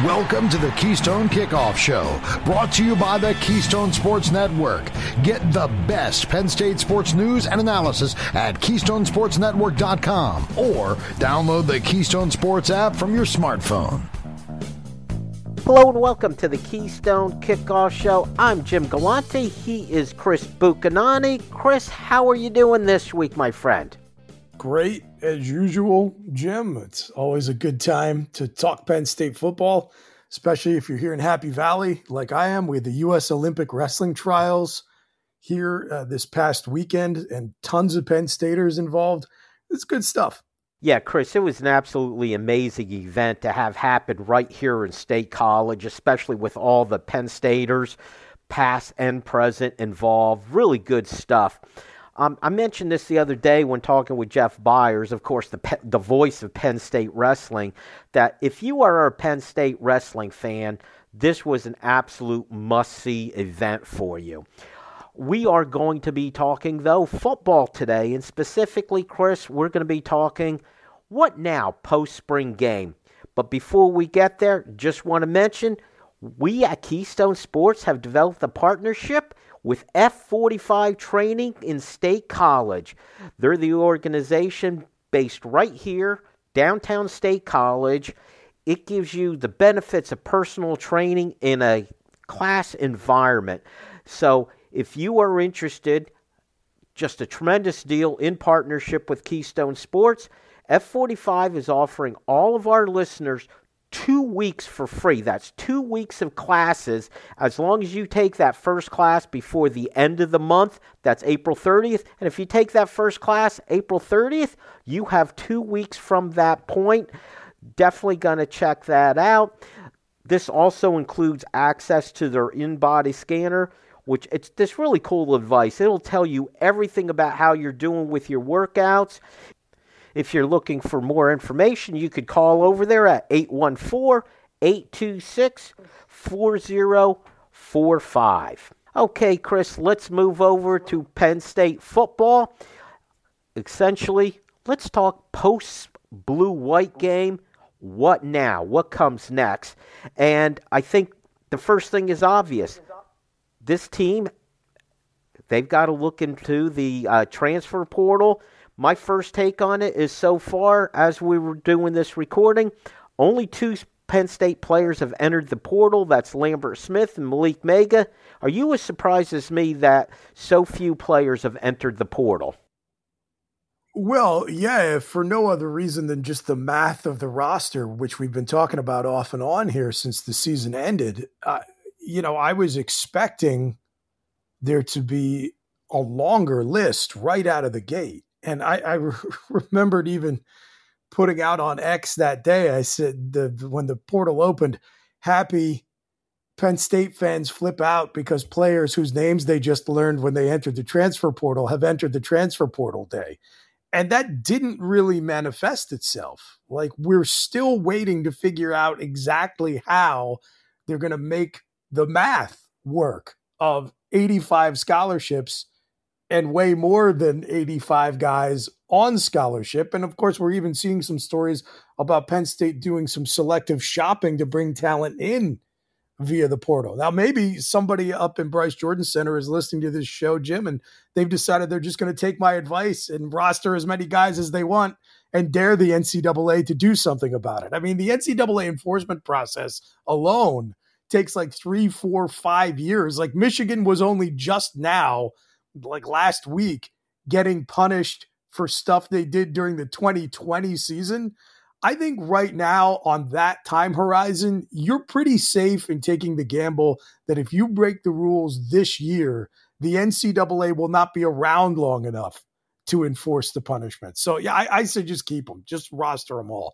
Welcome to the Keystone Kickoff Show, brought to you by the Keystone Sports Network. Get the best Penn State sports news and analysis at KeystonesportsNetwork.com or download the Keystone Sports app from your smartphone. Hello and welcome to the Keystone Kickoff Show. I'm Jim Galante. He is Chris Buchanani. Chris, how are you doing this week, my friend? Great, as usual, Jim. It's always a good time to talk Penn State football, especially if you're here in Happy Valley like I am. We had the U.S. Olympic wrestling trials here this past weekend and tons of Penn Staters involved. It's good stuff. Yeah, Chris, it was an absolutely amazing event to have happen right here in State College, especially with all the Penn Staters, past and present, involved. Really good stuff. I mentioned this the other day when talking with Jeff Byers, of course, the voice of Penn State wrestling, that if you are a Penn State wrestling fan, this was an absolute must-see event for you. We are going to be talking, though, football today, and specifically, Chris, we're going to be talking what now post-spring game. But before we get there, just want to mention, we at Keystone Sports have developed a partnership with F45 Training in State College. They're the organization based right here, downtown State College. It gives you the benefits of personal training in a class environment. So if you are interested, just a tremendous deal in partnership with Keystone Sports. F45 is offering all of our listeners 2 weeks for free. That's 2 weeks of classes as long as you take that first class before the end of the month. That's April 30th. And if you take that first class April 30th, you have 2 weeks from that point. Definitely going to check that out. This also includes access to their in-body scanner, which it's this really cool device. It'll tell you everything about how you're doing with your workouts. If you're looking for more information, you could call over there at 814-826-4045. Okay, Chris, let's move over to Penn State football. Essentially, let's talk post-blue-white game. What now? What comes next? And I think the first thing is obvious. This team, they've got to look into the transfer portal. My first take on it is so far, as we were doing this recording, only 2 Penn State players have entered the portal. That's Lambert Smith and Malik Mega. Are you as surprised as me that so few players have entered the portal? Well, yeah, for no other reason than just the math of the roster, which we've been talking about off and on here since the season ended. I was expecting there to be a longer list right out of the gate. And I remembered even putting out on X that day, I said when the portal opened, happy Penn State fans flip out because players whose names they just learned when they entered the transfer portal have entered the transfer portal day. And that didn't really manifest itself. Like, we're still waiting to figure out exactly how they're going to make the math work of 85 scholarships and way more than 85 guys on scholarship. And of course, we're even seeing some stories about Penn State doing some selective shopping to bring talent in via the portal. Now, maybe somebody up in Bryce Jordan Center is listening to this show, Jim, and they've decided they're just going to take my advice and roster as many guys as they want and dare the NCAA to do something about it. I mean, the NCAA enforcement process alone takes like 3, 4, 5 years. Like, Michigan was only just now, like last week, getting punished for stuff they did during the 2020 season. I think right now on that time horizon, you're pretty safe in taking the gamble that if you break the rules this year, the NCAA will not be around long enough to enforce the punishment. So yeah, I say just keep them, just roster them all.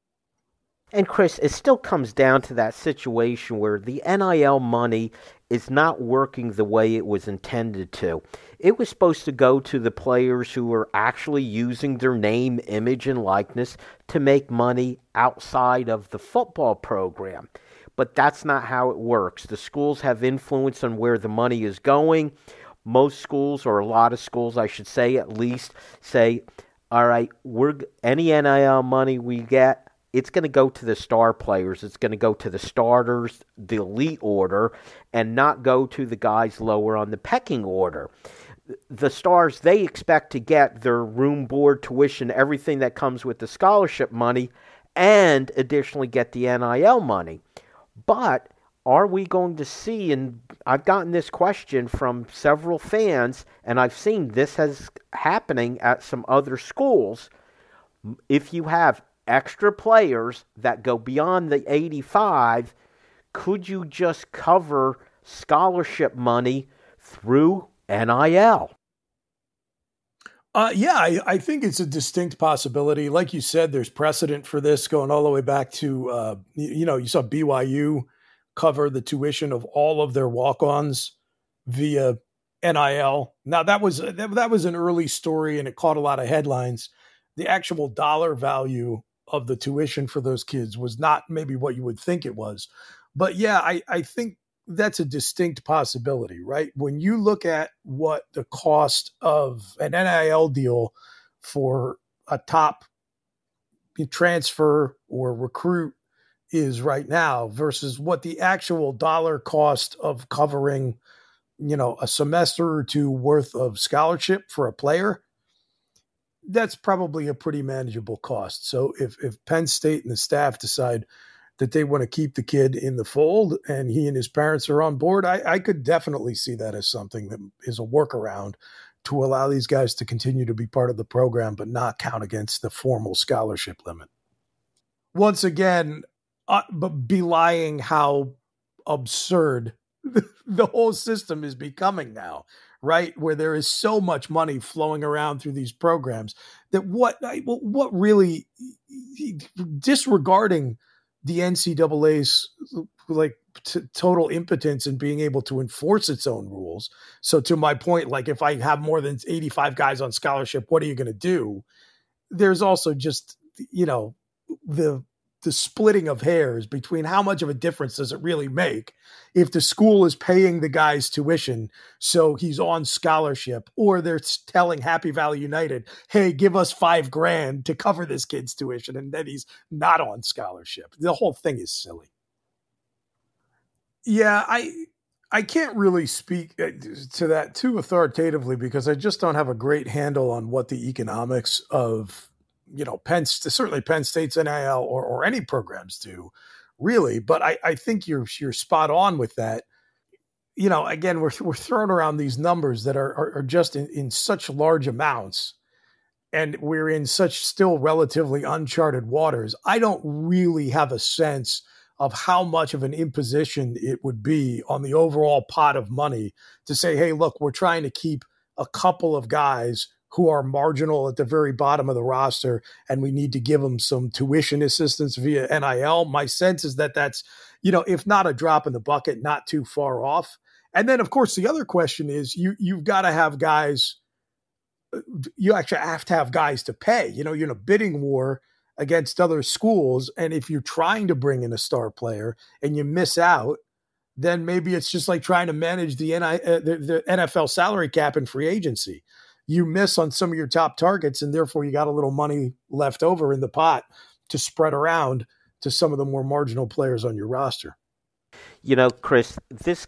And Chris, it still comes down to that situation where the NIL money is not working the way it was intended to. It was supposed to go to the players who are actually using their name, image, and likeness to make money outside of the football program. But that's not how it works. The schools have influence on where the money is going. Most schools, or a lot of schools, I should say at least, say, all right, any NIL money we get, it's going to go to the star players. It's going to go to the starters, the elite order, and not go to the guys lower on the pecking order. The stars, they expect to get their room, board, tuition, everything that comes with the scholarship money, and additionally get the NIL money. But are we going to see, and I've gotten this question from several fans, and I've seen this as happening at some other schools, if you have extra players that go beyond the 85, could you just cover scholarship money through NIL? I think it's a distinct possibility. Like you said, there's precedent for this going all the way back to, you saw BYU cover the tuition of all of their walk-ons via NIL. Now, that was an early story, and it caught a lot of headlines. The actual dollar value of the tuition for those kids was not maybe what you would think it was. But yeah, I think that's a distinct possibility, right? When you look at what the cost of an NIL deal for a top transfer or recruit is right now versus what the actual dollar cost of covering, a semester or two worth of scholarship for a player, that's probably a pretty manageable cost. So if Penn State and the staff decide that they want to keep the kid in the fold and he and his parents are on board, I could definitely see that as something that is a workaround to allow these guys to continue to be part of the program, but not count against the formal scholarship limit. Once again, but belying how absurd the whole system is becoming now, right? Where there is so much money flowing around through these programs that what really, disregarding the NCAA's total impotence in being able to enforce its own rules. So to my point, like if I have more than 85 guys on scholarship, what are you going to do? There's also just, the splitting of hairs between how much of a difference does it really make if the school is paying the guy's tuition so he's on scholarship, or they're telling Happy Valley United, hey, give us $5,000 to cover this kid's tuition, and then he's not on scholarship. The whole thing is silly. Yeah, I can't really speak to that too authoritatively because I just don't have a great handle on what the economics of certainly Penn State's NIL or any programs do, really. But I think you're spot on with that. Again, we're throwing around these numbers that are just in such large amounts, and we're in such still relatively uncharted waters. I don't really have a sense of how much of an imposition it would be on the overall pot of money to say, hey, look, we're trying to keep a couple of guys who are marginal at the very bottom of the roster, and we need to give them some tuition assistance via NIL. My sense is that that's, if not a drop in the bucket, not too far off. And then, of course, the other question is you've got to have guys. You actually have to have guys to pay. You're in a bidding war against other schools, and if you're trying to bring in a star player and you miss out, then maybe it's just like trying to manage the NFL salary cap and free agency. You miss on some of your top targets, and therefore you got a little money left over in the pot to spread around to some of the more marginal players on your roster. Chris, this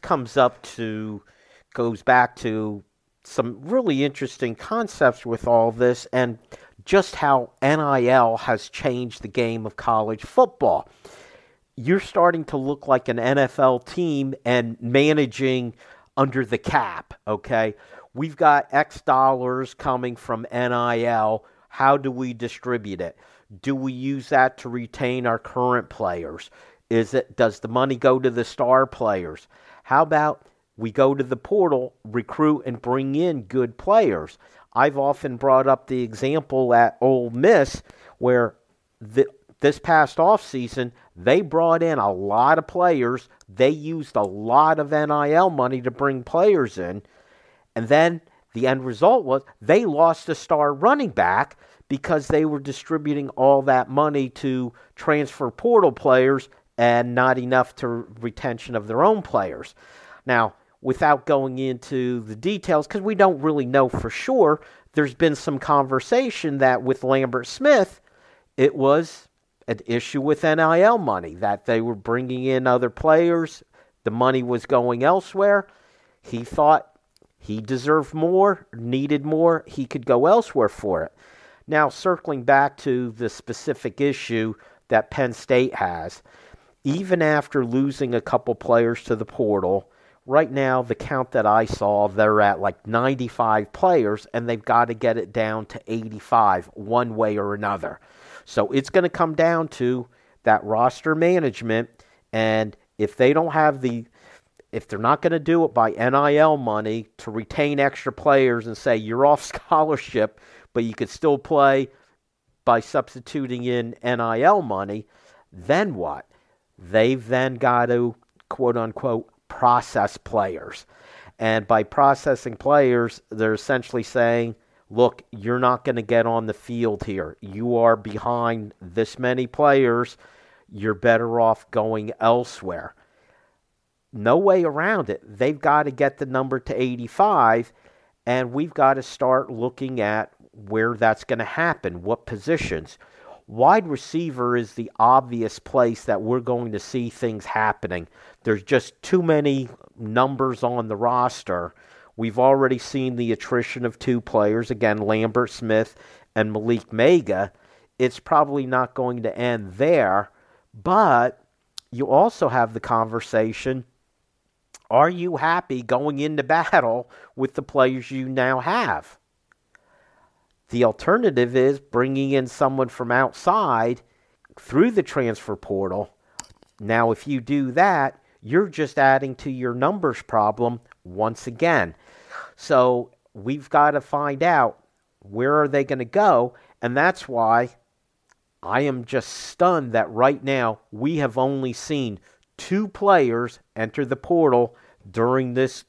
goes back to some really interesting concepts with all this and just how NIL has changed the game of college football. You're starting to look like an NFL team and managing under the cap, okay? We've got X dollars coming from NIL. How do we distribute it? Do we use that to retain our current players? Does the money go to the star players? How about we go to the portal, recruit, and bring in good players? I've often brought up the example at Ole Miss where this past offseason, they brought in a lot of players. They used a lot of NIL money to bring players in. And then the end result was they lost a star running back because they were distributing all that money to transfer portal players and not enough to retention of their own players. Now, without going into the details, because we don't really know for sure, there's been some conversation that with Lambert Smith, it was an issue with NIL money, that they were bringing in other players. The money was going elsewhere. He thought he deserved more, needed more. He could go elsewhere for it. Now, circling back to the specific issue that Penn State has, even after losing a couple players to the portal, right now, the count that I saw, they're at like 95 players, and they've got to get it down to 85 one way or another. So it's going to come down to that roster management, and if they don't have if they're not going to do it by NIL money to retain extra players and say you're off scholarship, but you could still play by substituting in NIL money, then what? They've then got to, quote-unquote, process players. And by processing players, they're essentially saying, look, you're not going to get on the field here. You are behind this many players. You're better off going elsewhere. No way around it. They've got to get the number to 85, and we've got to start looking at where that's going to happen, what positions. Wide receiver is the obvious place that we're going to see things happening. There's just too many numbers on the roster. We've already seen the attrition of 2 players, again, Lambert Smith and Malik Mega. It's probably not going to end there, but you also have the conversation, are you happy going into battle with the players you now have? The alternative is bringing in someone from outside through the transfer portal. Now, if you do that, you're just adding to your numbers problem once again. So we've got to find out, where are they going to go? And that's why I am just stunned that right now we have only seen 2 players enter the portal during this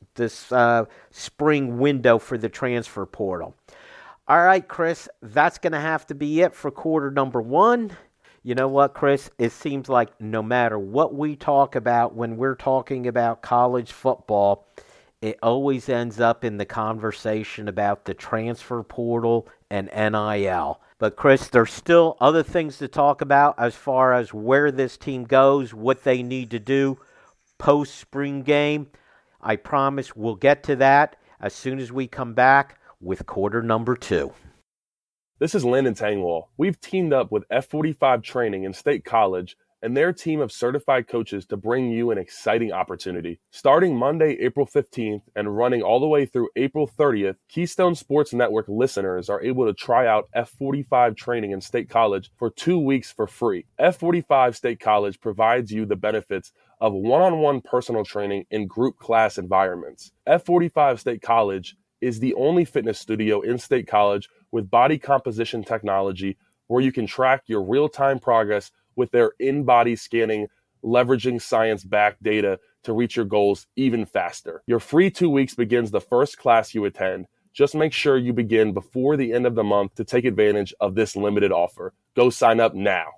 spring window for the transfer portal. All right, Chris, that's going to have to be it for quarter number 1. You know what, Chris? It seems like no matter what we talk about when we're talking about college football, it always ends up in the conversation about the transfer portal and NIL. But, Chris, there's still other things to talk about as far as where this team goes, what they need to do post-spring game. I promise we'll get to that as soon as we come back with quarter number 2. This is Landon Tangwall. We've teamed up with F45 Training in State College and their team of certified coaches to bring you an exciting opportunity. Starting Monday, April 15th and running all the way through April 30th, Keystone Sports Network listeners are able to try out F45 Training in State College for 2 weeks for free. F45 State College provides you the benefits of one-on-one personal training in group class environments. F45 State College is the only fitness studio in State College with body composition technology where you can track your real-time progress with their in-body scanning, leveraging science-backed data to reach your goals even faster. Your free 2 weeks begins the first class you attend. Just make sure you begin before the end of the month to take advantage of this limited offer. Go sign up now.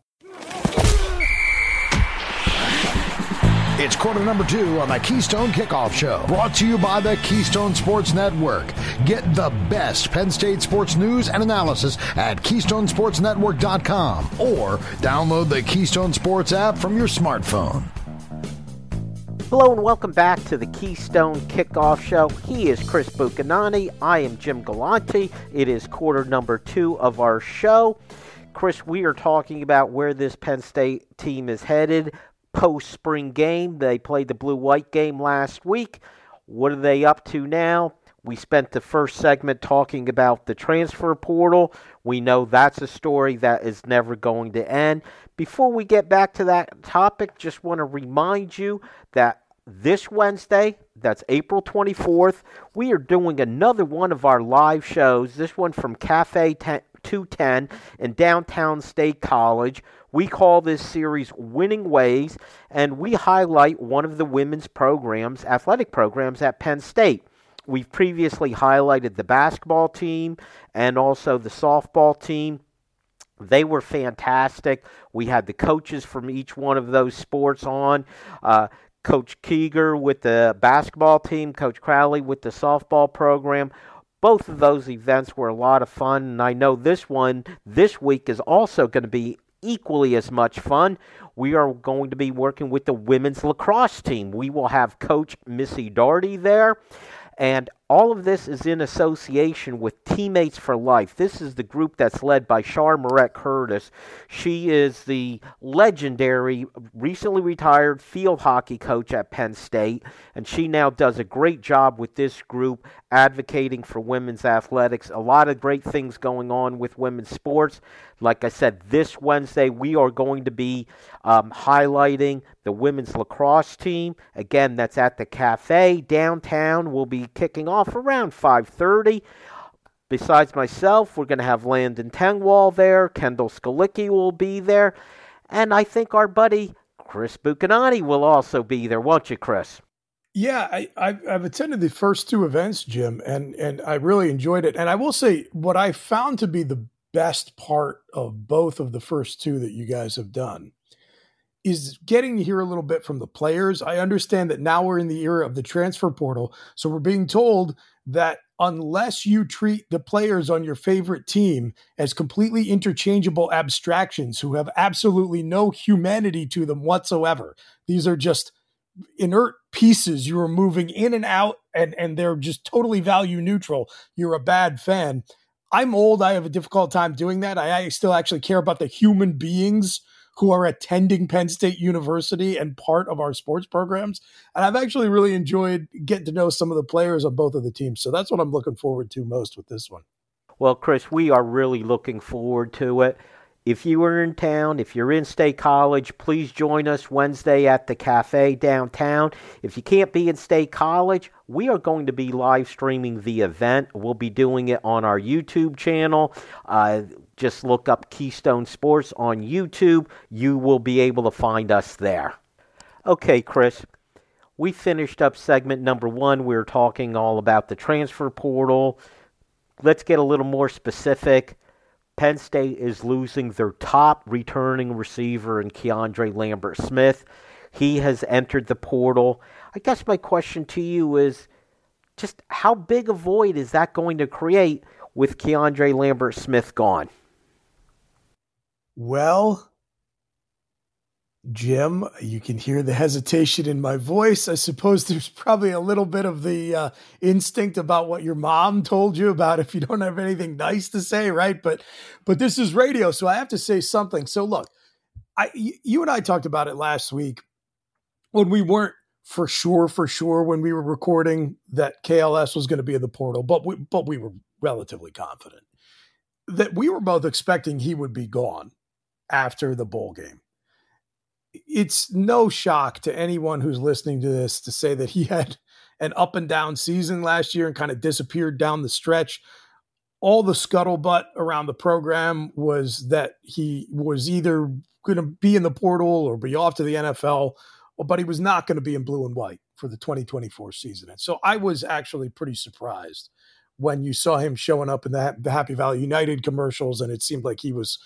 It's quarter number 2 on the Keystone Kickoff Show, brought to you by the Keystone Sports Network. Get the best Penn State sports news and analysis at KeystonesportsNetwork.com or download the Keystone Sports app from your smartphone. Hello and welcome back to the Keystone Kickoff Show. He is Chris Buchanani. I am Jim Galante. It is quarter number 2 of our show. Chris, we are talking about where this Penn State team is headed post-spring game. They played the blue-white game last week. What are they up to now? We spent the first segment talking about the transfer portal. We know that's a story that is never going to end. Before we get back to that topic, just want to remind you that this Wednesday, that's April 24th, we are doing another one of our live shows, this one from Cafe 210 in downtown State College. We call this series Winning Ways, and we highlight one of the women's programs, athletic programs at Penn State. We've previously highlighted the basketball team and also the softball team. They were fantastic. We had the coaches from each one of those sports on. Coach Keeger with the basketball team, Coach Crowley with the softball program. Both of those events were a lot of fun, and I know this one this week is also going to be equally as much fun, we are going to be working with the women's lacrosse team. We will have Coach Missy Darty there. And all of this is in association with Teammates for Life. This is the group that's led by Char Moret Curtis. She is the legendary, recently retired field hockey coach at Penn State, and she now does a great job with this group advocating for women's athletics. A lot of great things going on with women's sports. Like I said, this Wednesday we are going to be highlighting the women's lacrosse team. Again, that's at the Cafe downtown. We'll be kicking off around 5:30. Besides myself, we're going to have Landon Tengwall there. Kendall Skalicki will be there. And I think our buddy Chris Buchanani will also be there, won't you, Chris? Yeah, I've attended the first two events, Jim, and I really enjoyed it. And I will say what I found to be the best part of both of the first two that you guys have done is getting to hear a little bit from the players. I understand that now we're in the era of the transfer portal, so we're being told that unless you treat the players on your favorite team as completely interchangeable abstractions who have absolutely no humanity to them whatsoever, these are just inert pieces you are moving in and out, and they're just totally value neutral, you're a bad fan. I'm old. I have a difficult time doing that. I still actually care about the human beings who are attending Penn State University and part of our sports programs. And I've actually really enjoyed getting to know some of the players on both of the teams. So that's what I'm looking forward to most with this one. Well, Chris, we are really looking forward to it. If you are in town, if you're in State College, please join us Wednesday at the Cafe downtown. If you can't be in State College, we are going to be live streaming the event. We'll be doing it on our YouTube channel. Just look up Keystone Sports on YouTube. You will be able to find us there. Okay, Chris, we finished up segment number 1. We were talking all about the transfer portal. Let's get a little more specific. Penn State is losing their top returning receiver in Keandre Lambert-Smith. He has entered the portal. I guess my question to you is just how big a void is that going to create with Keandre Lambert-Smith gone? Well, Jim, you can hear the hesitation in my voice. I suppose there's probably a little bit of the instinct about what your mom told you about if you don't have anything nice to say, right? But this is radio, so I have to say something. So look, you and I talked about it last week when we weren't for sure when we were recording that KLS was going to be in the portal, but we were relatively confident that we were both expecting he would be gone after the bowl game. It's no shock to anyone who's listening to this to say that he had an up and down season last year and kind of disappeared down the stretch. All the scuttlebutt around the program was that he was either going to be in the portal or be off to the NFL, but he was not going to be in blue and white for the 2024 season. And so I was actually pretty surprised when you saw him showing up in the Happy Valley United commercials, and it seemed like he was,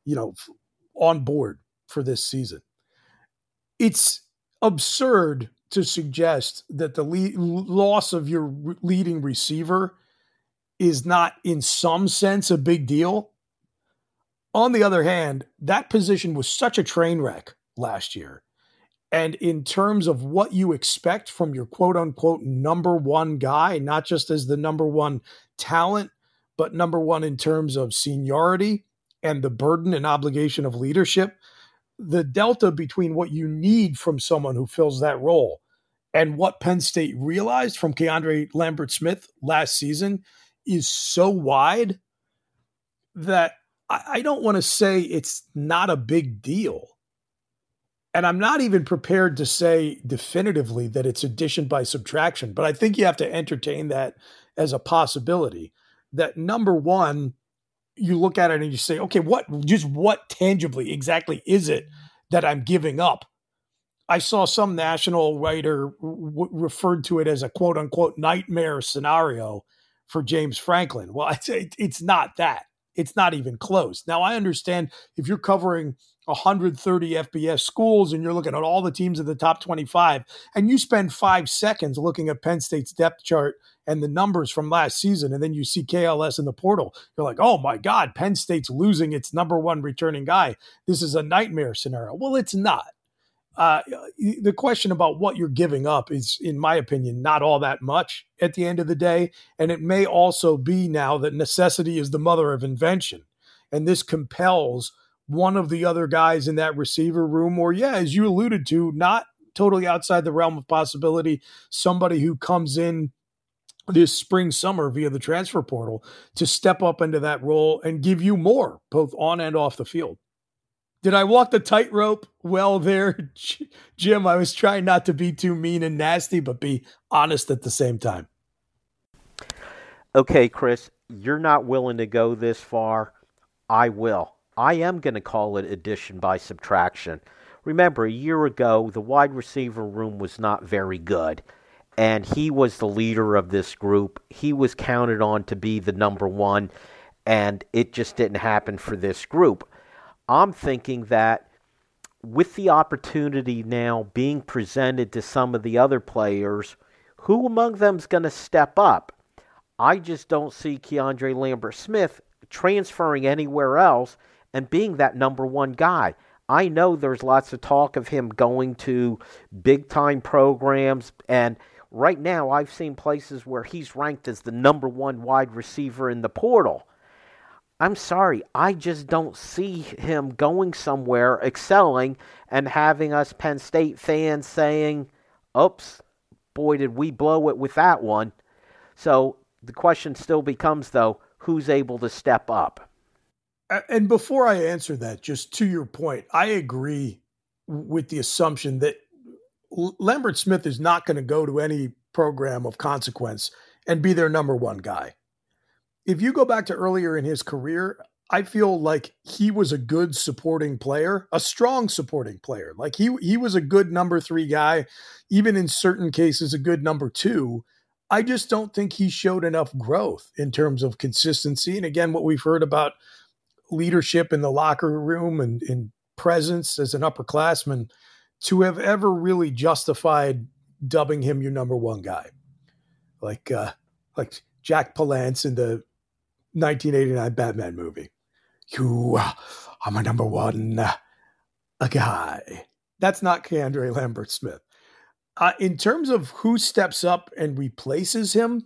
on board for this season. It's absurd to suggest that the loss of your leading receiver is not in some sense a big deal. On the other hand, that position was such a train wreck last year. And in terms of what you expect from your quote unquote number one guy, not just as the number one talent, but number one in terms of seniority and the burden and obligation of leadership, the delta between what you need from someone who fills that role and what Penn State realized from Keandre Lambert-Smith last season is so wide that I don't want to say it's not a big deal. And I'm not even prepared to say definitively that it's addition by subtraction, but I think you have to entertain that as a possibility. That number one, you look at it and you say, okay, what tangibly exactly is it that I'm giving up? I saw some national writer referred to it as a quote unquote nightmare scenario for James Franklin. Well, it's not that. It's not even close. Now, I understand if you're covering 130 FBS schools and you're looking at all the teams in the top 25 and you spend 5 seconds looking at Penn State's depth chart and the numbers from last season, and then you see KLS in the portal, you're like, oh my God, Penn State's losing its number one returning guy. This is a nightmare scenario. Well, it's not. The question about what you're giving up is, in my opinion, not all that much at the end of the day. And it may also be now that necessity is the mother of invention. And this compels one of the other guys in that receiver room, or as you alluded to, not totally outside the realm of possibility, somebody who comes in this spring, summer via the transfer portal to step up into that role and give you more, both on and off the field. Did I walk the tightrope well there, Jim? I was trying not to be too mean and nasty, but be honest at the same time. Okay, Chris, you're not willing to go this far. I will. I am going to call it addition by subtraction. Remember, a year ago, the wide receiver room was not very good, and he was the leader of this group. He was counted on to be the number one, and it just didn't happen for this group. I'm thinking that with the opportunity now being presented to some of the other players, who among them is going to step up? I just don't see Keandre Lambert-Smith transferring anywhere else and being that number one guy. I know there's lots of talk of him going to big-time programs, and right now I've seen places where he's ranked as the number one wide receiver in the portal. I'm sorry, I just don't see him going somewhere, excelling, and having us Penn State fans saying, oops, boy, did we blow it with that one. So the question still becomes, though, who's able to step up? And before I answer that, just to your point, I agree with the assumption that Lambert-Smith is not going to go to any program of consequence and be their number one guy. If you go back to earlier in his career, I feel like he was a good supporting player, a strong supporting player. Like he was a good number 3 guy, even in certain cases, a good number 2. I just don't think he showed enough growth in terms of consistency. And again, what we've heard about leadership in the locker room and in presence as an upperclassman to have ever really justified dubbing him your number one guy. Like Jack Palance in the 1989 Batman movie. You are my number one guy. That's not Keandre Lambert-Smith. In terms of who steps up and replaces him,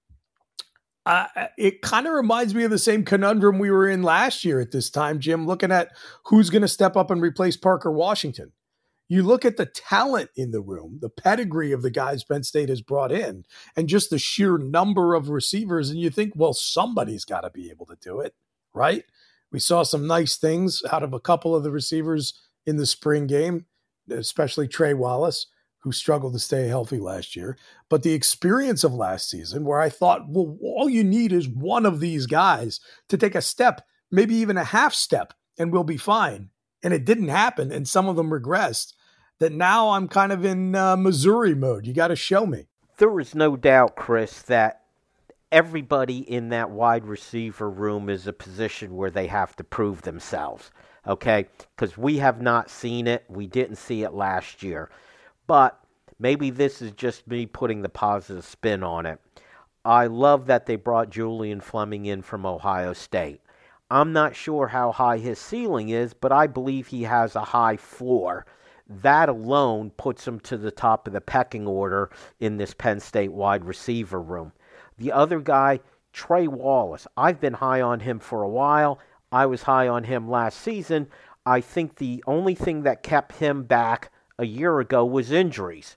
it kind of reminds me of the same conundrum we were in last year at this time, Jim, looking at who's going to step up and replace Parker Washington. You look at the talent in the room, the pedigree of the guys Penn State has brought in, and just the sheer number of receivers, and you think, well, somebody's got to be able to do it, right? We saw some nice things out of a couple of the receivers in the spring game, especially Trey Wallace, who struggled to stay healthy last year. But the experience of last season, where I thought, well, all you need is one of these guys to take a step, maybe even a half step, and we'll be fine. And it didn't happen, and some of them regressed. That now I'm kind of in Missouri mode. You got to show me. There is no doubt, Chris, that everybody in that wide receiver room is a position where they have to prove themselves, okay? Because we have not seen it. We didn't see it last year. But maybe this is just me putting the positive spin on it. I love that they brought Julian Fleming in from Ohio State. I'm not sure how high his ceiling is, but I believe he has a high floor. That alone puts him to the top of the pecking order in this Penn State wide receiver room. The other guy, Trey Wallace, I've been high on him for a while. I was high on him last season. I think the only thing that kept him back a year ago was injuries.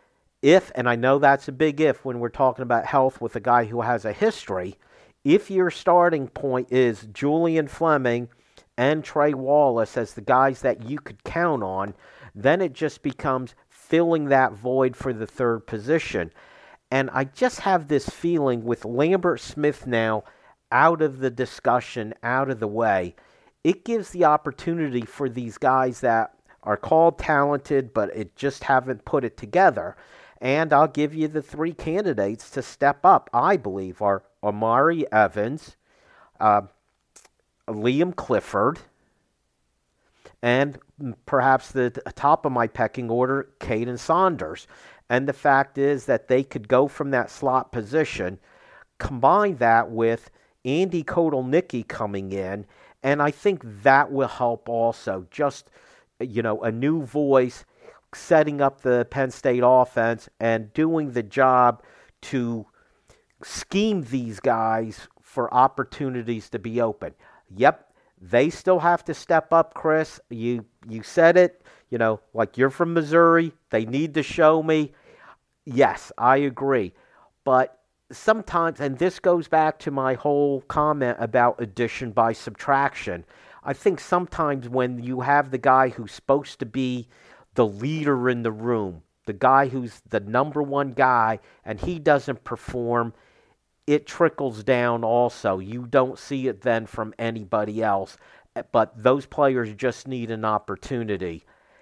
If, and I know that's a big if when we're talking about health with a guy who has a history, if your starting point is Julian Fleming and Trey Wallace as the guys that you could count on, then it just becomes filling that void for the third position. And I just have this feeling with Lambert-Smith now out of the discussion, out of the way, it gives the opportunity for these guys that are called talented, but it just haven't put it together. And I'll give you the 3 candidates to step up, I believe, are Omari Evans, Liam Clifford, and perhaps the top of my pecking order, Caden Saunders. And the fact is that they could go from that slot position, combine that with Andy Kotelnicki coming in, and I think that will help also. Just, a new voice setting up the Penn State offense and doing the job to scheme these guys for opportunities to be open. Yep, they still have to step up, Chris. You said it, like you're from Missouri. They need to show me. Yes, I agree. But sometimes, and this goes back to my whole comment about addition by subtraction, I think sometimes when you have the guy who's supposed to be the leader in the room, the guy who's the number one guy, and he doesn't perform, it trickles down also. You don't see it then from anybody else, but those players just need an opportunity.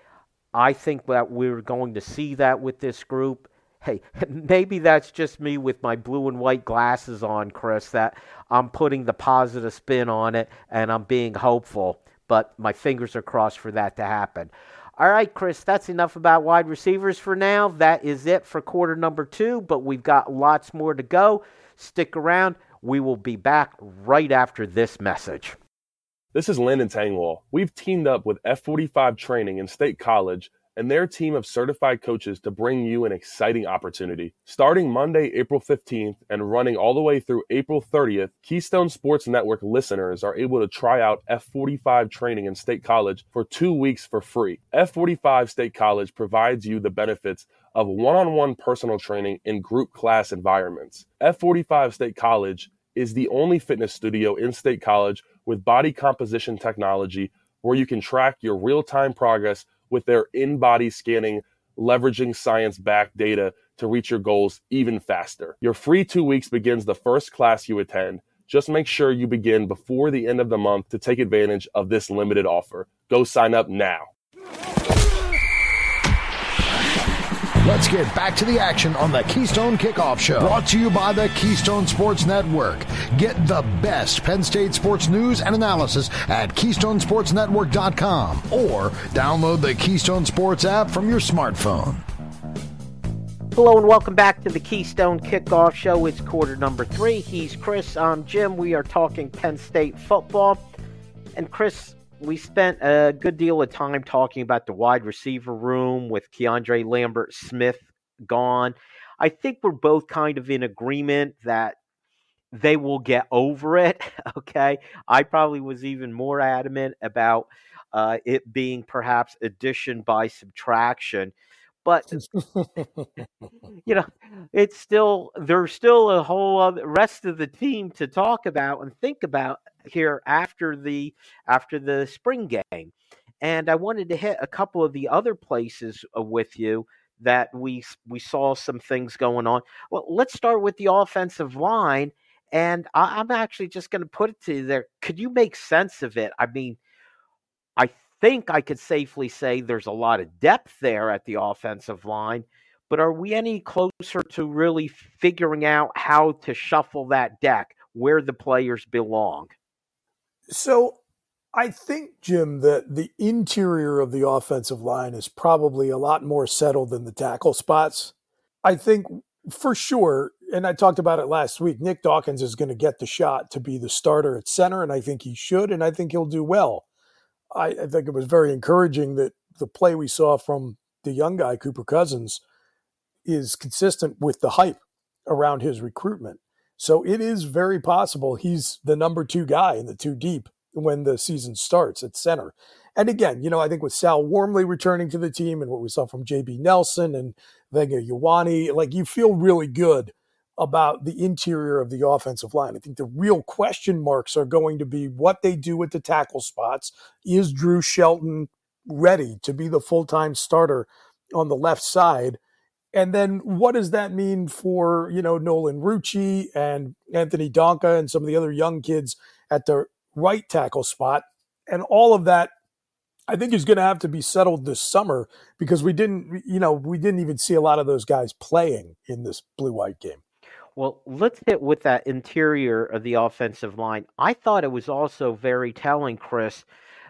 I think that we're going to see that with this group. Hey, maybe that's just me with my blue and white glasses on, Chris, that I'm putting the positive spin on it and I'm being hopeful, but my fingers are crossed for that to happen. All right, Chris, that's enough about wide receivers for now. That is it for quarter number 2, but we've got lots more to go. Stick around. We will be back right after this message. This is Landon Tangwall. We've teamed up with F45 Training in State College and their team of certified coaches to bring you an exciting opportunity. Starting Monday, April 15th and running all the way through April 30th, Keystone Sports Network listeners are able to try out F45 Training in State College for 2 weeks for free. F45 State College provides you the benefits of one-on-one personal training in group class environments. F45 State College is the only fitness studio in State College with body composition technology where you can track your real-time progress with their in-body scanning, leveraging science-backed data to reach your goals even faster. Your free 2 weeks begins the first class you attend. Just make sure you begin before the end of the month to take advantage of this limited offer. Go sign up now. Let's get back to the action on the Keystone Kickoff Show. Brought to you by the Keystone Sports Network. Get the best Penn State sports news and analysis at KeystonesportsNetwork.com or download the Keystone Sports app from your smartphone. Hello and welcome back to the Keystone Kickoff Show. It's quarter number 3. He's Chris. I'm Jim. We are talking Penn State football. And Chris, we spent a good deal of time talking about the wide receiver room with Keandre Lambert-Smith gone. I think we're both kind of in agreement that they will get over it, okay? I probably was even more adamant about it being perhaps addition by subtraction. But, it's still, there's still a whole other rest of the team to talk about and think about here after the spring game. And I wanted to hit a couple of the other places with you that we saw some things going on. Well, let's start with the offensive line. And I'm actually just going to put it to you there. Could you make sense of it? I mean, I think I could safely say there's a lot of depth there at the offensive line, but are we any closer to really figuring out how to shuffle that deck, where the players belong? So I think, Jim, that the interior of the offensive line is probably a lot more settled than the tackle spots. I think for sure, and I talked about it last week, Nick Dawkins is going to get the shot to be the starter at center, and I think he should, and I think he'll do well. I think it was very encouraging that the play we saw from the young guy, Cooper Cousins, is consistent with the hype around his recruitment. So it is very possible he's the number 2 guy in the 2 deep when the season starts at center. And again, I think with Sal Wormley returning to the team and what we saw from J.B. Nelson and Vega Ioane, you feel really good about the interior of the offensive line. I think the real question marks are going to be what they do with the tackle spots. Is Drew Shelton ready to be the full-time starter on the left side? And then what does that mean for, Nolan Rucci and Anthony Donka and some of the other young kids at the right tackle spot? And all of that, I think, is going to have to be settled this summer because we didn't even see a lot of those guys playing in this blue-white game. Well, let's hit with that interior of the offensive line. I thought it was also very telling, Chris,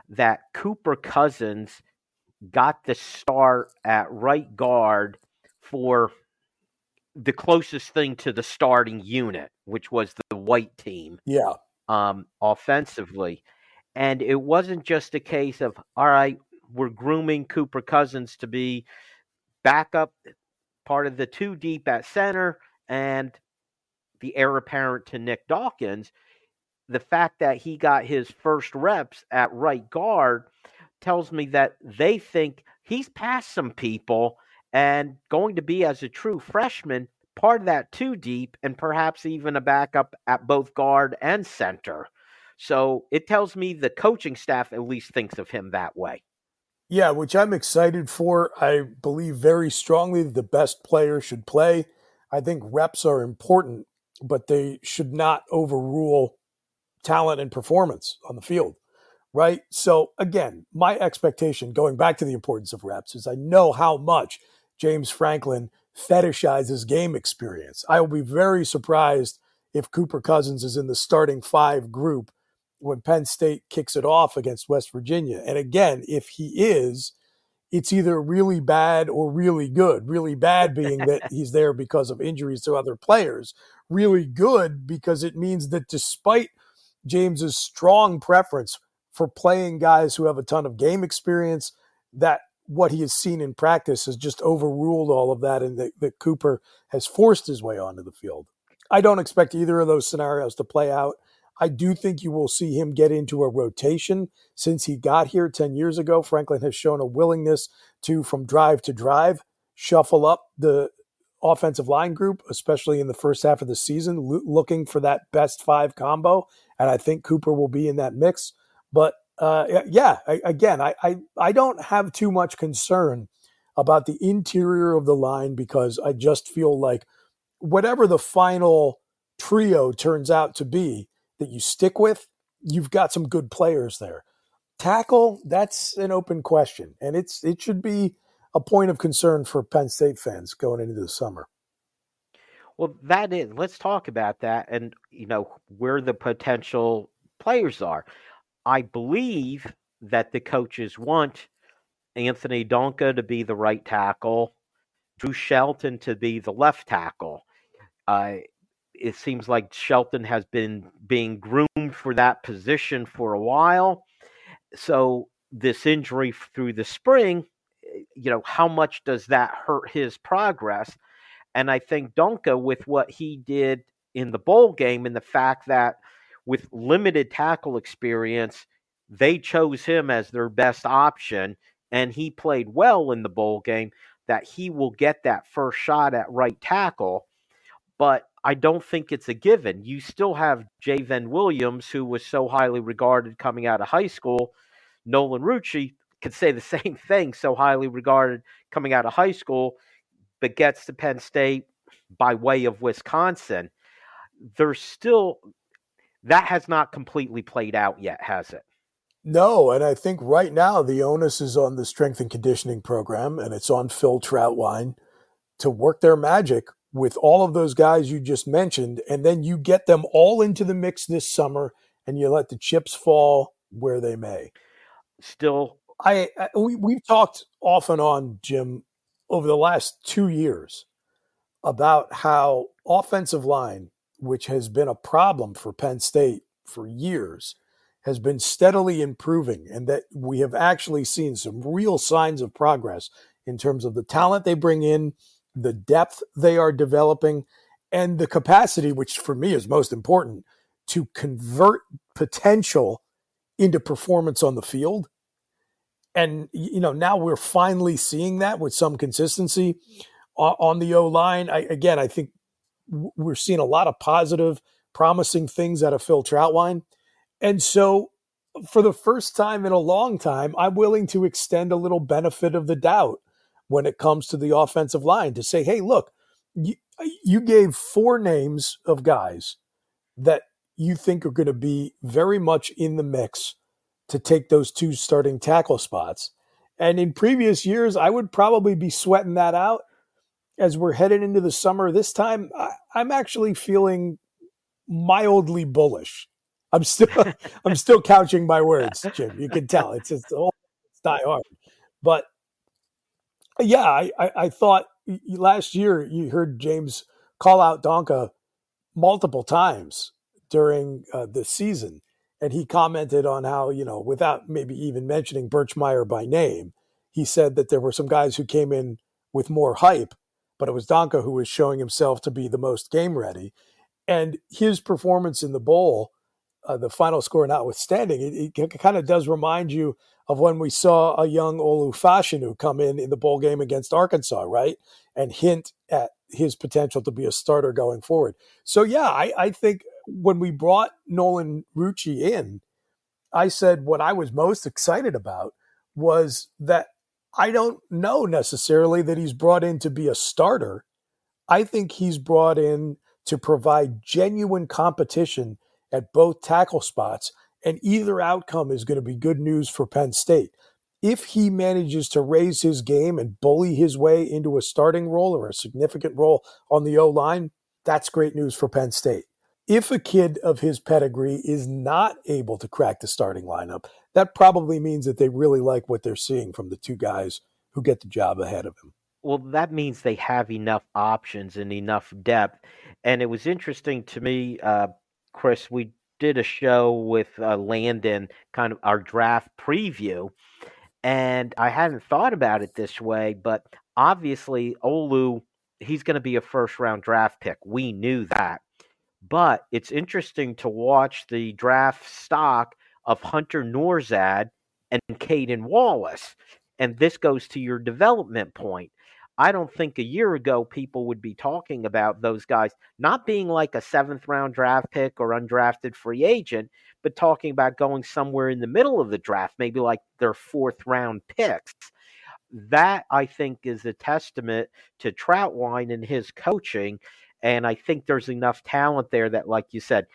that Cooper Cousins got the start at right guard for the closest thing to the starting unit, which was the white team. Yeah. Offensively. And it wasn't just a case of, all right, we're grooming Cooper Cousins to be backup, part of the two deep at center, and the heir apparent to Nick Dawkins. The fact that he got his first reps at right guard tells me that they think he's past some people and going to be, as a true freshman, part of that two deep and perhaps even a backup at both guard and center. So it tells me the coaching staff at least thinks of him that way. Yeah, which I'm excited for. I believe very strongly the best player should play. I think reps are important, but they should not overrule talent and performance on the field, right? So again, my expectation, going back to the importance of reps, is I know how much James Franklin fetishizes game experience. I will be very surprised if Cooper Cousins is in the starting 5 group when Penn State kicks it off against West Virginia. And again, if he is, it's either really bad or really good. Really bad being that he's there because of injuries to other players. Really good because it means that despite James's strong preference for playing guys who have a ton of game experience, that what he has seen in practice has just overruled all of that, and that Cooper has forced his way onto the field. I don't expect either of those scenarios to play out. I do think you will see him get into a rotation. Since he got here 10 years ago, Franklin has shown a willingness to, from drive to drive, shuffle up the offensive line group, especially in the first half of the season, looking for that best 5 combo. And I think Cooper will be in that mix. But I don't have too much concern about the interior of the line, because I just feel like whatever the final trio turns out to be that you stick with, you've got some good players there. Tackle, that's an open question. And it should be a point of concern for Penn State fans going into the summer. Well, that is. Let's talk about that and, where the potential players are. I believe that the coaches want Anthony Donka to be the right tackle, Drew Shelton to be the left tackle. It seems like Shelton has been being groomed for that position for a while. So this injury through the spring, how much does that hurt his progress? And I think Donka, with what he did in the bowl game and the fact that with limited tackle experience, they chose him as their best option, and he played well in the bowl game, that he will get that first shot at right tackle. But I don't think it's a given. You still have Javen Williams, who was so highly regarded coming out of high school. Nolan Rucci could say the same thing, so highly regarded coming out of high school, but gets to Penn State by way of Wisconsin. There's still, that has not completely played out yet, has it? No, and I think right now the onus is on the strength and conditioning program, and it's on Phil Trautwein to work their magic with all of those guys you just mentioned, and then you get them all into the mix this summer, and you let the chips fall where they may. Still, we've talked off and on, Jim, over the last 2 years about how offensive line, which has been a problem for Penn State for years, has been steadily improving, and that we have actually seen some real signs of progress in terms of the talent they bring in, the depth they are developing, and the capacity, which for me is most important, to convert potential into performance on the field. And, now we're finally seeing that with some consistency on the O-line. I think we're seeing a lot of positive, promising things out of Phil Trautwein. And so for the first time in a long time, I'm willing to extend a little benefit of the doubt when it comes to the offensive line, to say, hey, look, you gave 4 names of guys that you think are going to be very much in the mix to take those 2 starting tackle spots. And in previous years, I would probably be sweating that out. As we're headed into the summer this time, I'm actually feeling mildly bullish. I'm still couching my words, Jim. You can tell it's die hard. But yeah, I thought last year you heard James call out Donka multiple times during the season. And he commented on how, without maybe even mentioning Birchmeier by name, he said that there were some guys who came in with more hype, but it was Donka who was showing himself to be the most game ready. And his performance in the bowl, the final score notwithstanding, it kind of does remind you of when we saw a young Olu Fashanu come in the bowl game against Arkansas, right? And hint at his potential to be a starter going forward. So, yeah, I think when we brought Nolan Rucci in, I said what I was most excited about was that I don't know necessarily that he's brought in to be a starter. I think he's brought in to provide genuine competition at both tackle spots, and either outcome is going to be good news for Penn State. If he manages to raise his game and bully his way into a starting role or a significant role on the O-line, that's great news for Penn State. If a kid of his pedigree is not able to crack the starting lineup, that probably means that they really like what they're seeing from the two guys who get the job ahead of him. Well, that means they have enough options and enough depth. And it was interesting to me, Chris, we did a show with Landon, kind of our draft preview, and I hadn't thought about it this way, but obviously Olu, he's going to be a first-round draft pick. We knew that. But it's interesting to watch the draft stock of Hunter Nourzad and Caden Wallace. And this goes to your development point. I don't think a year ago people would be talking about those guys not being like a seventh-round draft pick or undrafted free agent, but talking about going somewhere in the middle of the draft, maybe like their fourth-round picks. That, I think, is a testament to Trautwein and his coaching. And I think there's enough talent there that, like you said,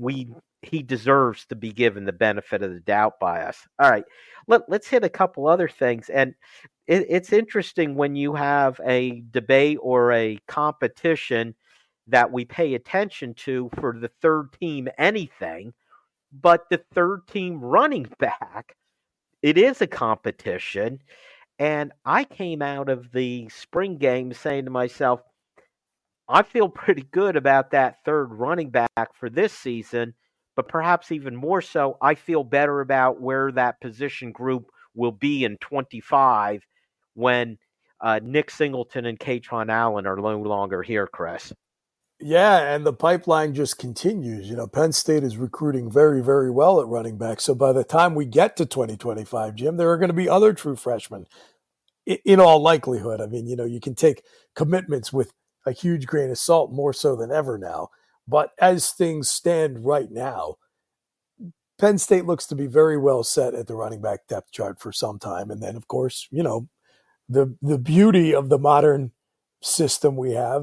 he deserves to be given the benefit of the doubt by us. All right, let's hit a couple other things. And it's interesting when you have a debate or a competition that we pay attention to for the third team anything, but the third team running back, it is a competition. And I came out of the spring game saying to myself, I feel pretty good about that third running back for this season, but perhaps even more so, I feel better about where that position group will be in 25 when Nick Singleton and Katron Allen are no longer here, Chris. Yeah, and the pipeline just continues. Penn State is recruiting very, very well at running back. So by the time we get to 2025, Jim, there are going to be other true freshmen in all likelihood. I mean, you can take commitments with a huge grain of salt, more so than ever now. But as things stand right now, Penn State looks to be very well set at the running back depth chart for some time. And then, of course, the beauty of the modern system we have,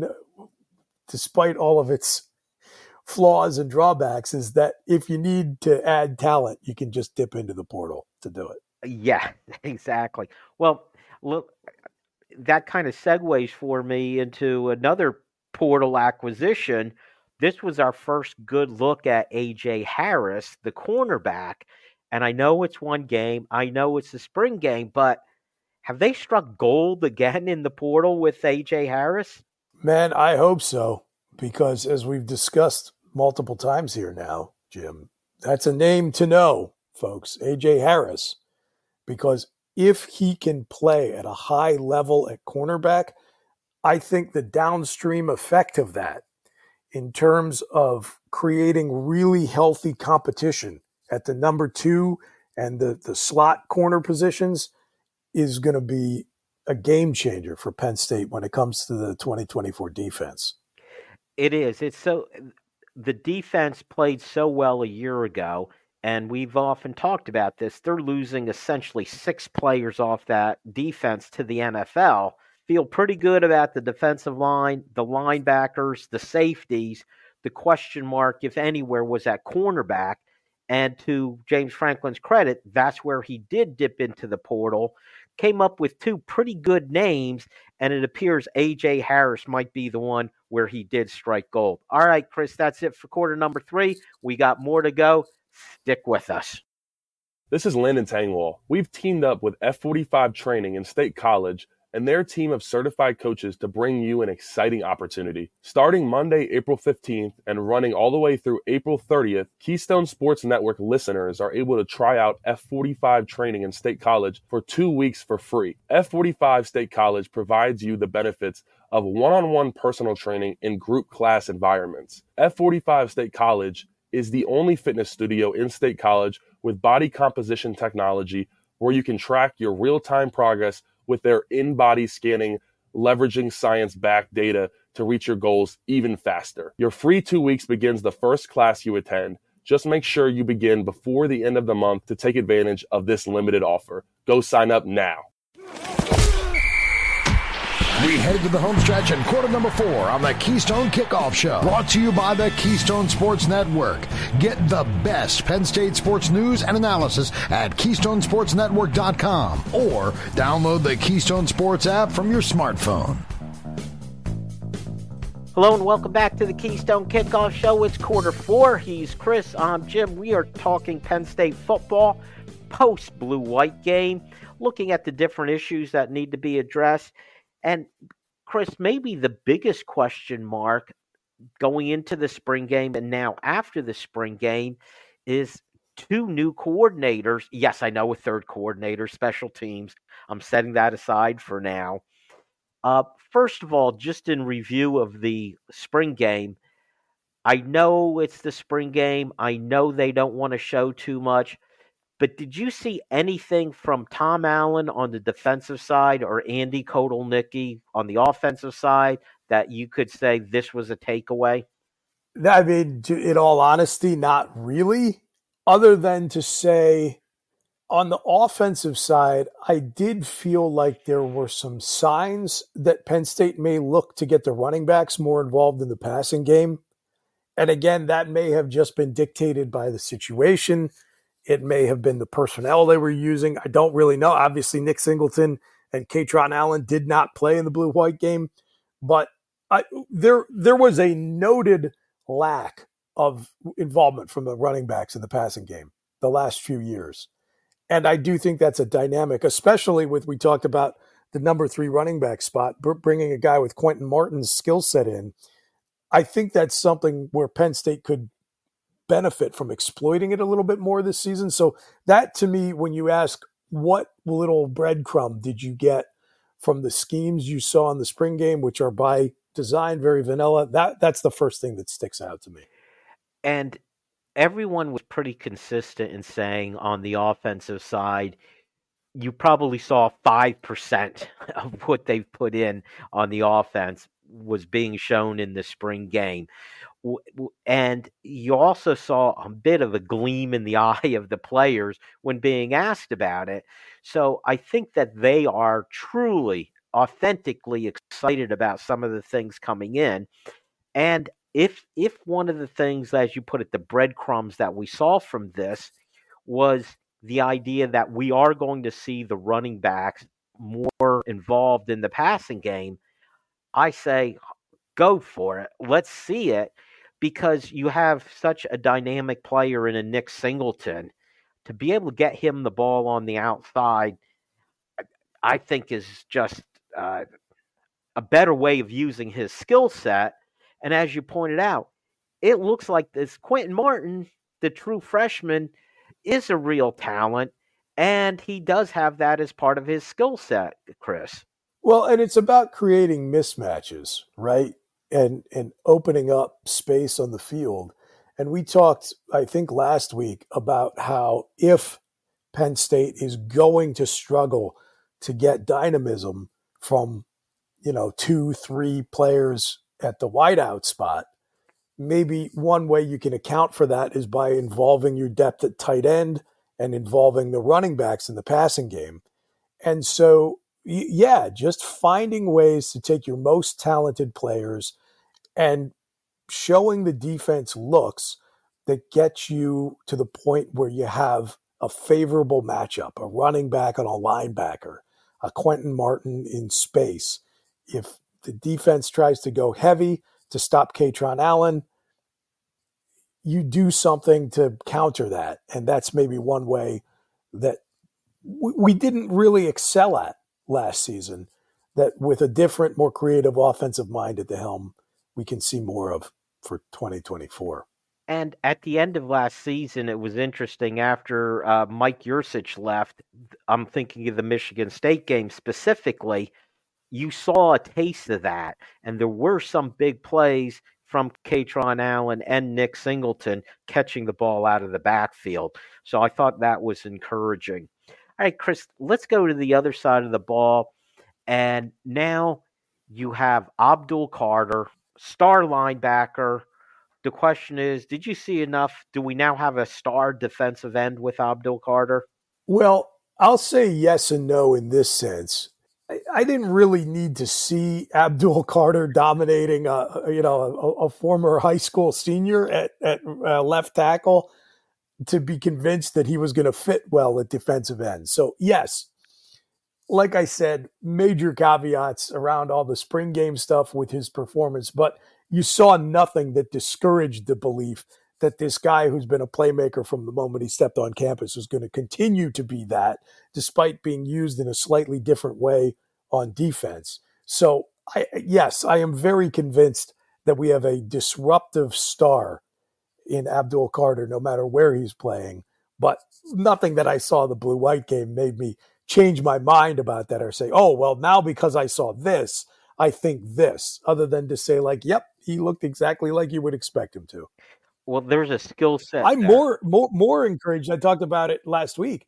despite all of its flaws and drawbacks, is that if you need to add talent, you can just dip into the portal to do it. Yeah, exactly. Well, look, that kind of segues for me into another portal acquisition. This was our first good look at A.J. Harris, the cornerback. And I know it's one game. I know it's the spring game, but have they struck gold again in the portal with A.J. Harris? Man, I hope so, because as we've discussed multiple times here now, Jim, that's a name to know, folks, A.J. Harris, because if he can play at a high level at cornerback, I think the downstream effect of that in terms of creating really healthy competition at the number 2 and the slot corner positions is going to be a game changer for Penn State when it comes to the 2024 defense. It is. The defense played so well a year ago, and we've often talked about this. They're losing essentially 6 players off that defense to the NFL. Feel pretty good about the defensive line, the linebackers, the safeties. The question mark, if anywhere, was at cornerback. And to James Franklin's credit, that's where he did dip into the portal, came up with two pretty good names, and it appears A.J. Harris might be the one where he did strike gold. All right, Chris, that's it for quarter number 3. We got more to go. Stick with us. This is Landon Tangwall. We've teamed up with F45 Training in State College and their team of certified coaches to bring you an exciting opportunity. Starting Monday, April 15th and running all the way through April 30th, Keystone Sports Network listeners are able to try out F45 Training in State College for 2 weeks for free. F45 State College provides you the benefits of one-on-one personal training in group class environments. F45 State College is the only fitness studio in State College with body composition technology where you can track your real-time progress with their in-body scanning, leveraging science-backed data to reach your goals even faster. Your free 2 weeks begins the first class you attend. Just make sure you begin before the end of the month to take advantage of this limited offer. Go sign up now. We head to the home stretch in quarter number 4 on the Keystone Kickoff Show. Brought to you by the Keystone Sports Network. Get the best Penn State sports news and analysis at KeystoneSportsNetwork.com or download the Keystone Sports app from your smartphone. Hello and welcome back to the Keystone Kickoff Show. It's quarter 4. He's Chris. I'm Jim. We are talking Penn State football post-blue-white game, looking at the different issues that need to be addressed. And, Chris, maybe the biggest question mark going into the spring game and now after the spring game is 2 new coordinators. Yes, I know a third coordinator, special teams. I'm setting that aside for now. First of all, just in review of the spring game, I know it's the spring game. I know they don't want to show too much. But did you see anything from Tom Allen on the defensive side or Andy Kotelnicki on the offensive side that you could say this was a takeaway? I mean, in all honesty, not really. Other than to say, on the offensive side, I did feel like there were some signs that Penn State may look to get the running backs more involved in the passing game. And again, that may have just been dictated by the situation. It may have been the personnel they were using. I don't really know. Obviously, Nick Singleton and Kaytron Allen did not play in the blue-white game, but there was a noted lack of involvement from the running backs in the passing game the last few years. And I do think that's a dynamic, especially with, we talked about the number 3 running back spot, bringing a guy with Quentin Martin's skill set in. I think that's something where Penn State could benefit from exploiting it a little bit more this season. So that, to me, when you ask what little breadcrumb did you get from the schemes you saw in the spring game, which are by design very vanilla, that's the first thing that sticks out to me. And everyone was pretty consistent in saying on the offensive side, you probably saw 5% of what they've put in on the offense was being shown in the spring game. And you also saw a bit of a gleam in the eye of the players when being asked about it. So I think that they are truly, authentically excited about some of the things coming in. And if one of the things, as you put it, the breadcrumbs that we saw from this was the idea that we are going to see the running backs more involved in the passing game, I say go for it. Let's see it. Because you have such a dynamic player in a Nick Singleton, to be able to get him the ball on the outside, I think is just a better way of using his skill set. And as you pointed out, it looks like this Quentin Martin, the true freshman, is a real talent, and he does have that as part of his skill set, Chris. Well, and it's about creating mismatches, right? And opening up space on the field. And we talked, I think, last week about how if Penn State is going to struggle to get dynamism from, 2-3 players at the wideout spot, maybe one way you can account for that is by involving your depth at tight end and involving the running backs in the passing game. And so, yeah, just finding ways to take your most talented players and showing the defense looks that gets you to the point where you have a favorable matchup, a running back on a linebacker, a Quentin Martin in space. If the defense tries to go heavy to stop Kaytron Allen, you do something to counter that. And that's maybe one way that we didn't really excel at last season, that with a different, more creative offensive mind at the helm, we can see more of for 2024. And at the end of last season, it was interesting after Mike Yurcich left. I'm thinking of the Michigan State game specifically. You saw a taste of that, and there were some big plays from Kaytron Allen and Nick Singleton catching the ball out of the backfield. So I thought that was encouraging. All right, Chris, let's go to the other side of the ball. And now you have Abdul Carter, star linebacker. The question is, did you see enough? Do we now have a star defensive end with Abdul Carter? Well, I'll say yes and no in this sense. I didn't really need to see Abdul Carter dominating a former high school senior at left tackle to be convinced that he was going to fit well at defensive end. So, yes, like I said, major caveats around all the spring game stuff with his performance, but you saw nothing that discouraged the belief that this guy who's been a playmaker from the moment he stepped on campus was going to continue to be that, despite being used in a slightly different way on defense. So, I am very convinced that we have a disruptive star in Abdul Carter, no matter where he's playing. But nothing that I saw the blue-white game made me change my mind about that or say, oh, well, now because I saw this, I think this, other than to say, like, yep, he looked exactly like you would expect him to. Well, there's a skill set. I'm more encouraged. I talked about it last week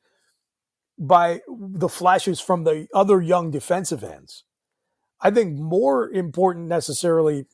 by the flashes from the other young defensive ends. I think more important necessarily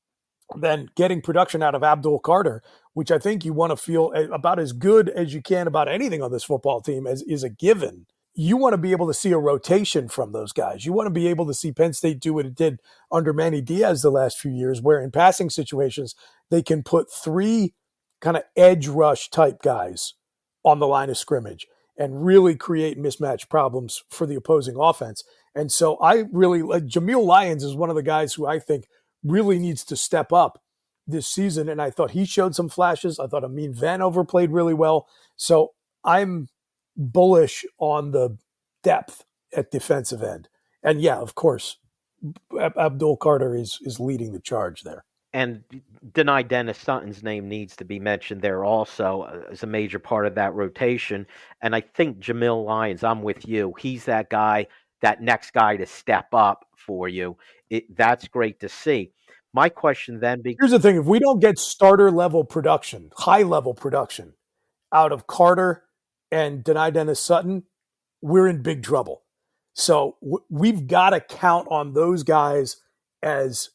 than getting production out of Abdul Carter, which I think you want to feel about as good as you can about anything on this football team as is a given. You want to be able to see a rotation from those guys. You want to be able to see Penn State do what it did under Manny Diaz the last few years, where in passing situations, they can put 3 kind of edge rush type guys on the line of scrimmage and really create mismatch problems for the opposing offense. And so I really like Jameel Lyons is one of the guys who I think really needs to step up this season. And I thought he showed some flashes. I thought Amin Vanover played really well. So I'm bullish on the depth at defensive end. And yeah, of course, Abdul Carter is leading the charge there. And Dani Dennis Sutton's name needs to be mentioned there also as a major part of that rotation. And I think Jameel Lyons, I'm with you. He's that guy, that next guy to step up for you. That's great to see. My question then here's the thing. If we don't get starter level production, high level production out of Carter and Dani Dennis Sutton, we're in big trouble. So we've got to count on those guys as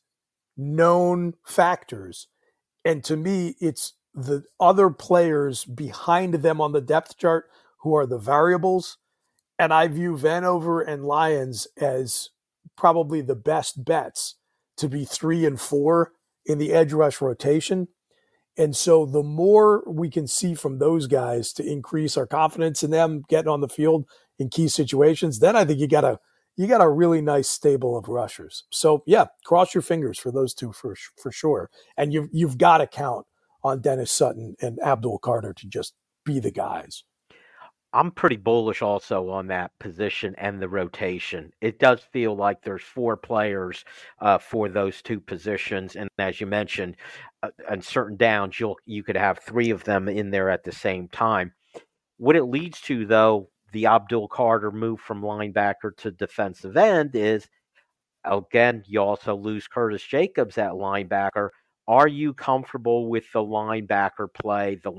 known factors. And to me, it's the other players behind them on the depth chart who are the variables. And I view Vanover and Lyons as probably the best bets to be 3 and 4 in the edge rush rotation. And so the more we can see from those guys to increase our confidence in them getting on the field in key situations, then I think you got a really nice stable of rushers. So yeah, cross your fingers for those two for sure. And you've got to count on Dennis Sutton and Abdul Carter to just be the guys. I'm pretty bullish also on that position and the rotation. It does feel like there's 4 players for those 2 positions. And as you mentioned, on certain downs, you could have 3 of them in there at the same time. What it leads to, though, the Abdul Carter move from linebacker to defensive end is, again, you also lose Curtis Jacobs at linebacker. Are you comfortable with the linebacker play, the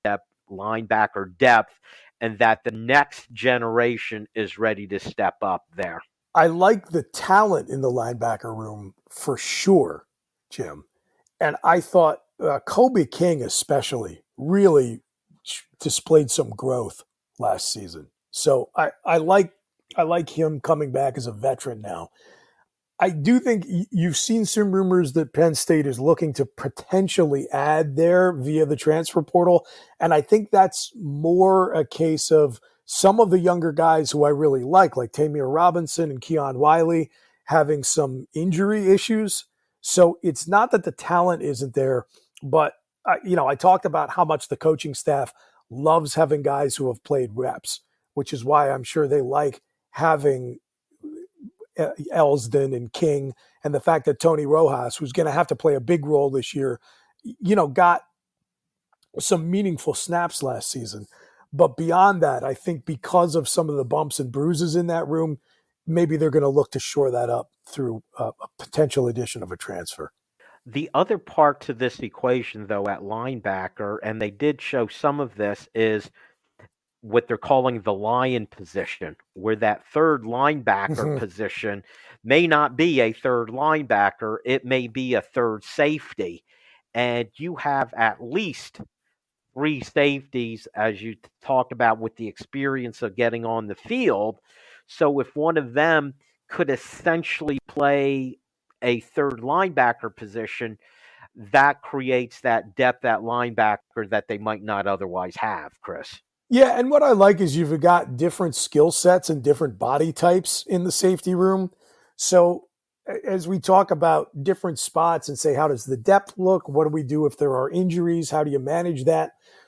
linebacker depth, and that the next generation is ready to step up there? I like the talent in the linebacker room for sure, Jim. And I thought Kobe King especially really displayed some growth last season. So I like him coming back as a veteran now. I do think you've seen some rumors that Penn State is looking to potentially add there via the transfer portal. And I think that's more a case of some of the younger guys who I really like Tamir Robinson and Keon Wiley, having some injury issues. So it's not that the talent isn't there, but I talked about how much the coaching staff loves having guys who have played reps, which is why I'm sure they like having Elsdon and King, and the fact that Tony Rojas, who's going to have to play a big role this year, got some meaningful snaps last season. But beyond that, I think because of some of the bumps and bruises in that room, maybe they're going to look to shore that up through a potential addition of a transfer. The other part to this equation, though, at linebacker, and they did show some of this, is what they're calling the lion position, where that third linebacker position may not be a third linebacker. It may be a third safety. And you have at least 3 safeties, as you talked about, with the experience of getting on the field. So if one of them could essentially play a third linebacker position, that creates that depth at linebacker that they might not otherwise have, Chris. Yeah, and what I like is you've got different skill sets and different body types in the safety room. So as we talk about different spots and say, how does the depth look? What do we do if there are injuries? How do you manage that?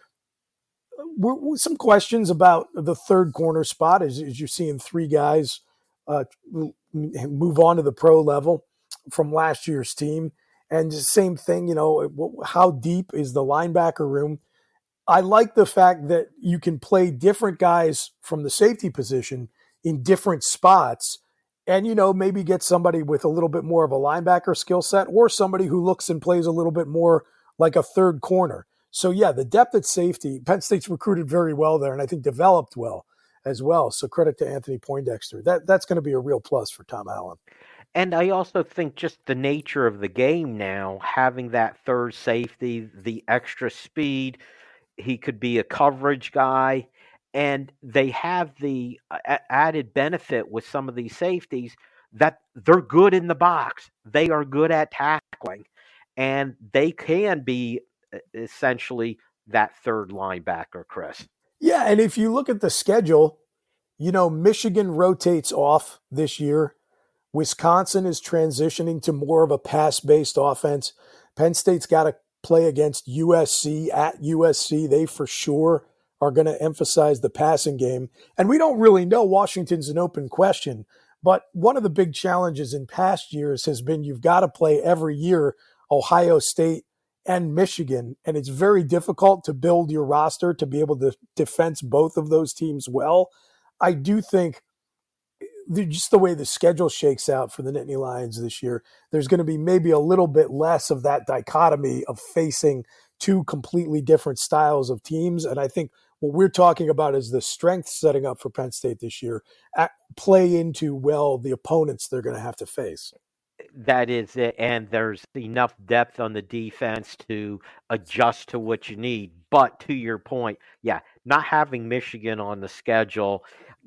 Some questions about the third corner spot as you're seeing 3 guys move on to the pro level from last year's team. And the same thing, how deep is the linebacker room? I like the fact that you can play different guys from the safety position in different spots and, maybe get somebody with a little bit more of a linebacker skill set or somebody who looks and plays a little bit more like a third corner. So, yeah, the depth at safety, Penn State's recruited very well there and I think developed well as well. So credit to Anthony Poindexter. That's going to be a real plus for Tom Allen. And I also think just the nature of the game now, having that third safety, the extra speed, he could be a coverage guy, and they have the added benefit with some of these safeties that they're good in the box. They are good at tackling, and they can be essentially that third linebacker, Chris. Yeah, and if you look at the schedule, Michigan rotates off this year. Wisconsin is transitioning to more of a pass-based offense. Penn State's got to play against USC at USC. They for sure are going to emphasize the passing game. And we don't really know. Washington's an open question. But one of the big challenges in past years has been you've got to play every year Ohio State and Michigan. And it's very difficult to build your roster to be able to defend both of those teams well. I do think just the way the schedule shakes out for the Nittany Lions this year, there's going to be maybe a little bit less of that dichotomy of facing 2 completely different styles of teams. And I think what we're talking about is the strength setting up for Penn State this year play into, well, the opponents they're going to have to face. That is it. And there's enough depth on the defense to adjust to what you need. But to your point, yeah, not having Michigan on the schedule,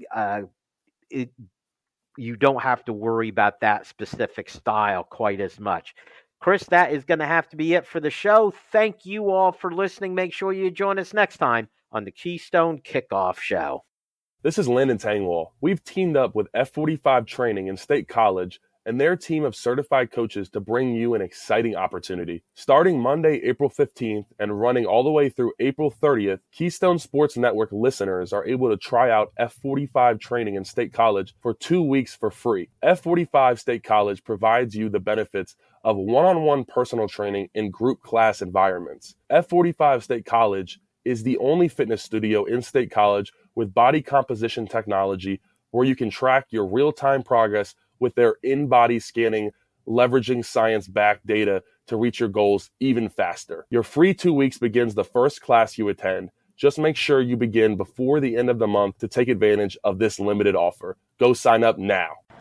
you don't have to worry about that specific style quite as much. Chris, that is going to have to be it for the show. Thank you all for listening. Make sure you join us next time on the Keystone Kickoff Show. This is Landon Tangwall. We've teamed up with F45 Training in State College and their team of certified coaches to bring you an exciting opportunity. Starting Monday, April 15th and running all the way through April 30th, Keystone Sports Network listeners are able to try out F45 Training in State College for 2 weeks for free. F45 State College provides you the benefits of one-on-one personal training in group class environments. F45 State College is the only fitness studio in State College with body composition technology where you can track your real-time progress with their in-body scanning, leveraging science-backed data to reach your goals even faster. Your free 2 weeks begins the first class you attend. Just make sure you begin before the end of the month to take advantage of this limited offer. Go sign up now.